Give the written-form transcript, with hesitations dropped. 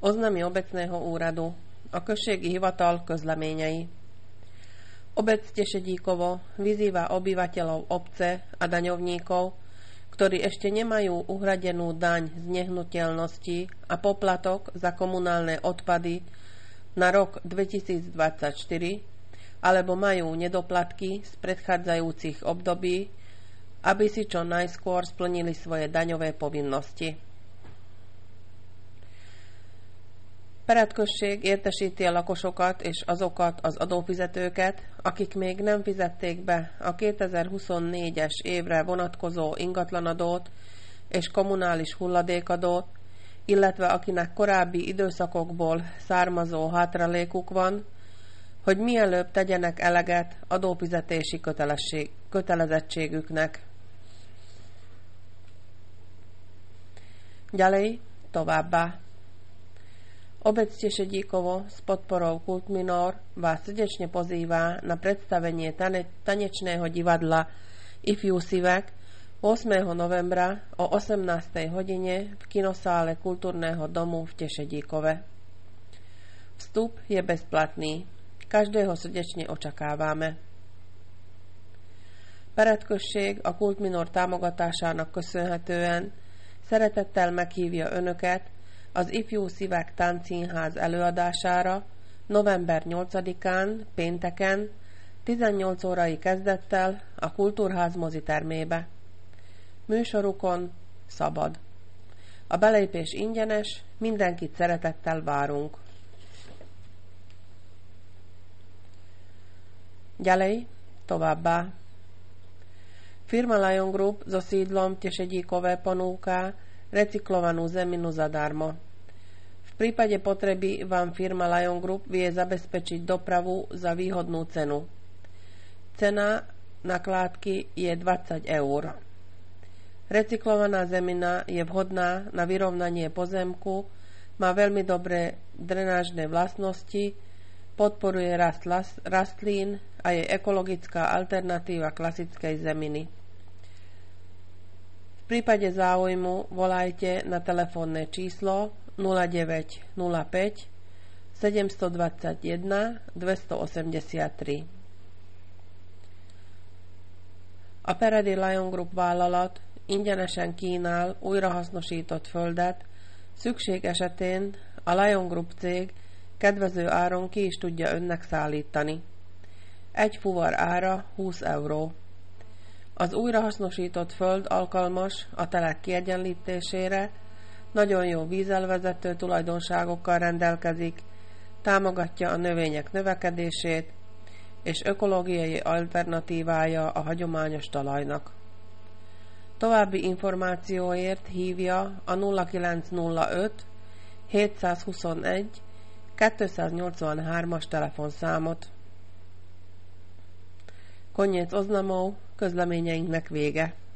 Oznámy obecného úradu. A községi hivatal közleményei. Obec Tešedíkovo vyzýva obyvateľov obce a daňovníkov, ktorí ešte nemajú uhradenú daň z nehnuteľnosti a poplatok za komunálne odpady na rok 2024 alebo majú nedoplatky z predchádzajúcich období, aby si čo najskôr splnili svoje daňové povinnosti. Peredközség értesíti a lakosokat és azokat az adófizetőket, akik még nem fizették be a 2024-es évre vonatkozó ingatlanadót és kommunális hulladékadót, illetve akinek korábbi időszakokból származó hátralékuk van, hogy mielőbb tegyenek eleget adófizetési kötelezettségüknek. Ďalej, továbbá. Obec Tešedíkovo s podporou Kultminor vás srdečne pozývá na predstavenie tanečného divadla Ifjú Szívek 8. novembra o 18. hodine v kinosále Kultúrneho domu v Tešedíkove. Vstup je bezplatný. Každého srdečne očakávame. Peredközség a Kultminor támogatásának köszönhetően szeretettel meghívja Önöket az Ifjú Szívek Táncszínház előadására november 8-án, pénteken, 18 órai kezdettel a Kultúrház mozitermébe. Műsorukon szabad. A belépés ingyenes, mindenkit szeretettel várunk. Ďalej, továbbá. Firma Lion Group so sídlom Tešedíkove ponúka recyklovanú zeminu zadarmo. V prípade potreby vám firma Lion Group vie zabezpečiť dopravu za výhodnú cenu. Cena nakládky je 20 eur. Recyklovaná zemina je vhodná na vyrovnanie pozemku, má veľmi dobré drenážne vlastnosti, podporuje rast rastlín a je ekologická alternatíva klasickej zeminy. V prípade záujmu volajte na telefónne číslo 0905 721 283. A Peredi Lion Group vállalat ingyenesen kínál újrahasznosított földet, szükség esetén a Lion Group cég kedvező áron ki is tudja önnek szállítani. Egy fuvar ára 20 euró. Az újrahasznosított föld alkalmas a telek kiegyenlítésére, nagyon jó vízelvezető tulajdonságokkal rendelkezik, támogatja a növények növekedését, és ökológiai alternatívája a hagyományos talajnak. További információért hívja a 0905 721 283-as telefonszámot. Koniec oznamov, közleményeinknek vége.